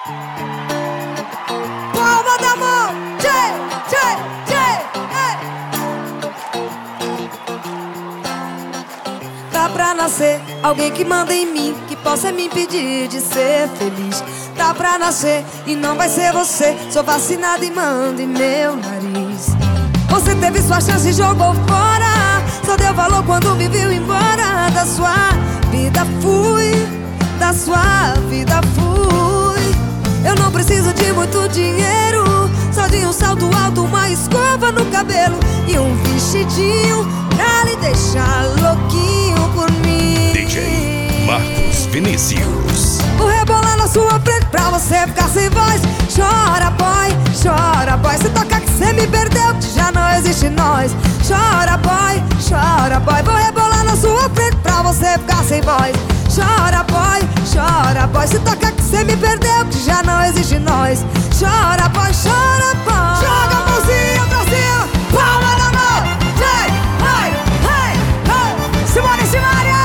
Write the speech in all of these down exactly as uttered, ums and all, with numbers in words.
Palma da mão, tchê, tchê, tchê, ei. Tá pra nascer alguém que manda em mim, que possa me impedir de ser feliz. Tá pra nascer e não vai ser você. Sou vacinada e mando em meu nariz. Você teve sua chance e jogou fora. Só deu valor quando me viu embora. Da sua vida fui, da sua vida fui. Eu não preciso de muito dinheiro, só de um salto alto, uma escova no cabelo e um vestidinho pra lhe deixar louquinho por mim. D J Marcos Vinícius. Vou rebolar na sua frente pra você ficar sem voz. Chora boy, chora boy. Se tocar que cê me perdeu, que já não existe nós. Chora boy, chora boy. Vou rebolar na sua frente pra você ficar sem voz. Chora boy, chora boy. Se tocar que cê me perdeu, que já não existe nós. Chora boy, chora boy. Joga a mãozinha pra cima, palma da mão. Hey, hey, hey, hey. Simone, Simone.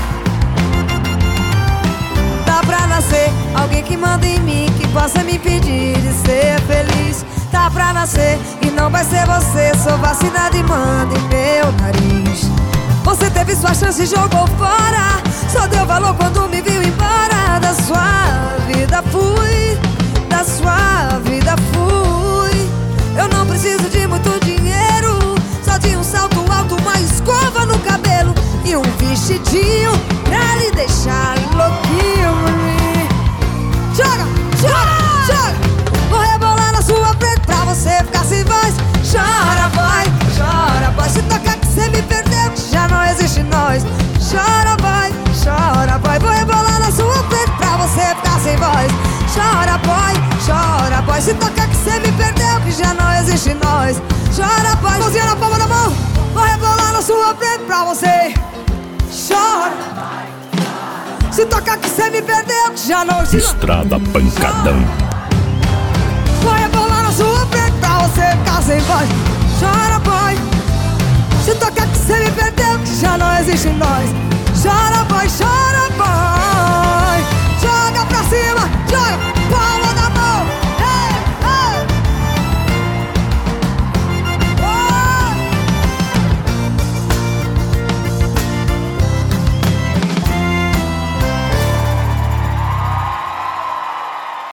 Tá pra nascer alguém que manda em mim, que possa me impedir de ser feliz. Tá pra nascer e não vai ser você. Sou vacinada e mando em meu nariz. Você teve sua chance e jogou fora. Só deu valor quando me viu embora. Da sua vida fui, da sua vida fui. Eu não preciso de muito dinheiro, só de um salto alto, uma escova no cabelo e um vestidinho pra lhe deixar louquinho por mim. Joga, joga, joga. Vou rebolar na sua frente pra você ficar sem voz. Chora boy, chora boy. Se tocar que cê me perdeu, que já não existe nós. Chora boy, chora boy. Vou rebolar na sua frente pra você ficar sem voz. Chora boy, chora boy. Se tocar que cê me perdeu, que já não existe nós. Chora boy, mãozinha na palma da mão. Vou rebolar na sua frente pra você. Chora. Se tocar que cê me perdeu, que já não existe. Estrada Pancadão. Vou rebolar na sua frente pra você ficar sem voz. Chora boy. Se tocar que cê me perdeu, que já não existe nós. Chora boy, chora boy.